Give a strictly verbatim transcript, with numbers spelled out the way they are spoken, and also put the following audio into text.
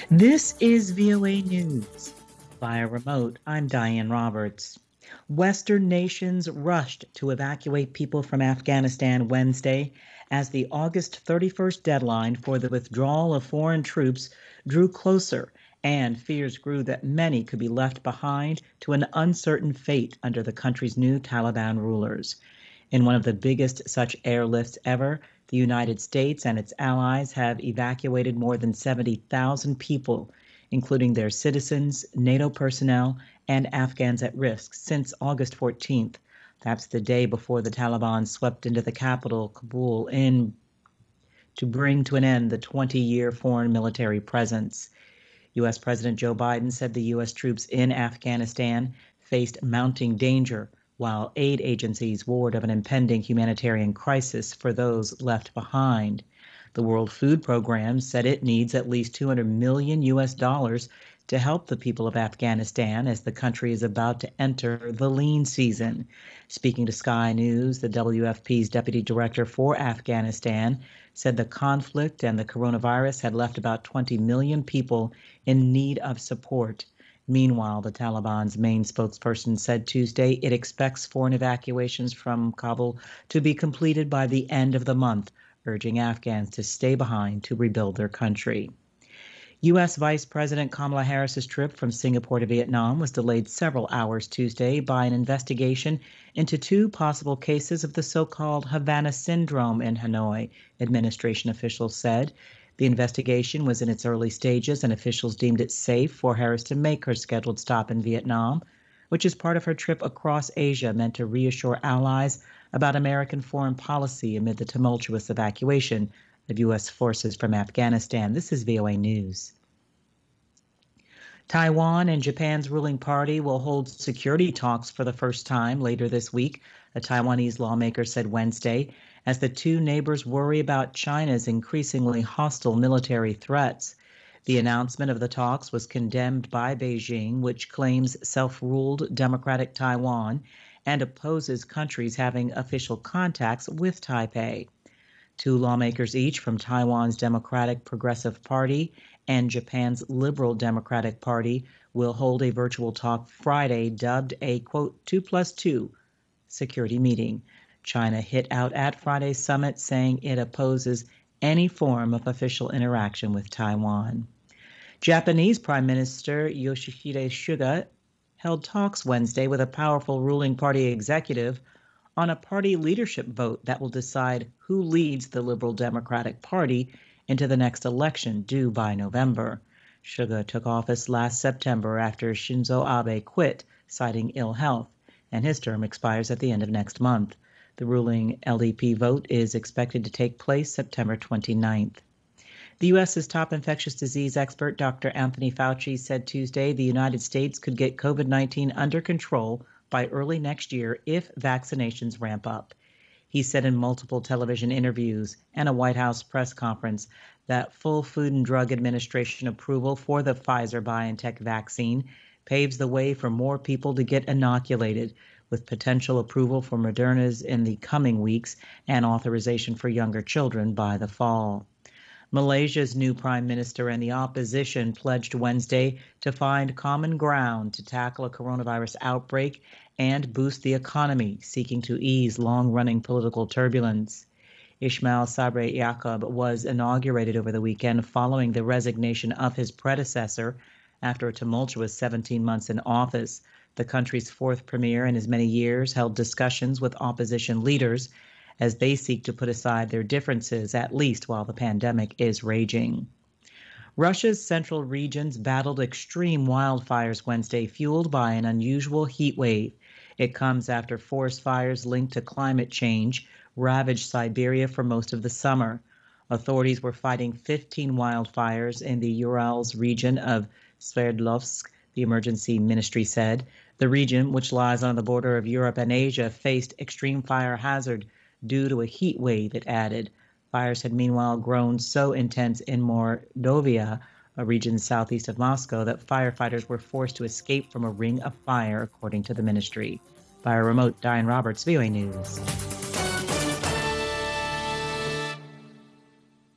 This is V O A News. Via remote, I'm Diane Roberts. Western nations rushed to evacuate people from Afghanistan Wednesday as the August thirty-first deadline for the withdrawal of foreign troops drew closer, and fears grew that many could be left behind to an uncertain fate under the country's new Taliban rulers. In one of the biggest such airlifts ever, the United States and its allies have evacuated more than seventy thousand people, including their citizens, NATO personnel, and Afghans at risk, since August fourteenth. That's the day before the Taliban swept into the capital, Kabul, in to bring to an end the twenty-year foreign military presence. U S. President Joe Biden said the U S troops in Afghanistan faced mounting danger, while aid agencies warned of an impending humanitarian crisis for those left behind. The World Food Program said it needs at least two hundred million U S dollars to help the people of Afghanistan as the country is about to enter the lean season. Speaking to Sky News, the W F P's deputy director for Afghanistan said the conflict and the coronavirus had left about twenty million people in need of support. Meanwhile, the Taliban's main spokesperson said Tuesday it expects foreign evacuations from Kabul to be completed by the end of the month, urging Afghans to stay behind to rebuild their country. U S. Vice President Kamala Harris's trip from Singapore to Vietnam was delayed several hours Tuesday by an investigation into two possible cases of the so-called Havana syndrome in Hanoi, administration officials said. The investigation was in its early stages, and officials deemed it safe for Harris to make her scheduled stop in Vietnam, which is part of her trip across Asia meant to reassure allies about American foreign policy amid the tumultuous evacuation of U S forces from Afghanistan. This is V O A News. Taiwan and Japan's ruling party will hold security talks for the first time later this week, a Taiwanese lawmaker said Wednesday, as the two neighbors worry about China's increasingly hostile military threats. The announcement of the talks was condemned by Beijing, which claims self-ruled democratic Taiwan and opposes countries having official contacts with Taipei. Two lawmakers each from Taiwan's Democratic Progressive Party and Japan's Liberal Democratic Party will hold a virtual talk Friday dubbed a, quote, two plus two security meeting. China hit out at Friday's summit, saying it opposes any form of official interaction with Taiwan. Japanese Prime Minister Yoshihide Suga held talks Wednesday with a powerful ruling party executive on a party leadership vote that will decide who leads the Liberal Democratic Party into the next election due by November. Suga took office last September after Shinzo Abe quit, citing ill health, and his term expires at the end of next month. The ruling L D P vote is expected to take place September twenty-ninth. The U S's top infectious disease expert, Doctor Anthony Fauci, said Tuesday the United States could get COVID nineteen under control by early next year if vaccinations ramp up. He said in multiple television interviews and a White House press conference that full Food and Drug Administration approval for the Pfizer-BioNTech vaccine paves the way for more people to get inoculated, with potential approval for Moderna's in the coming weeks and authorization for younger children by the fall. Malaysia's new prime minister and the opposition pledged Wednesday to find common ground to tackle a coronavirus outbreak and boost the economy, seeking to ease long-running political turbulence. Ismail Sabri Yaakob was inaugurated over the weekend following the resignation of his predecessor after a tumultuous seventeen months in office. The country's fourth premier in as many years held discussions with opposition leaders as they seek to put aside their differences, at least while the pandemic is raging. Russia's central regions battled extreme wildfires Wednesday, fueled by an unusual heat wave. It comes after forest fires linked to climate change ravaged Siberia for most of the summer. Authorities were fighting fifteen wildfires in the Urals region of Sverdlovsk, the emergency ministry said. The region, which lies on the border of Europe and Asia, faced extreme fire hazard due to a heat wave, it added. Fires had meanwhile grown so intense in Mordovia, a region southeast of Moscow, that firefighters were forced to escape from a ring of fire, according to the ministry. Via remote, Diane Roberts, V O A News.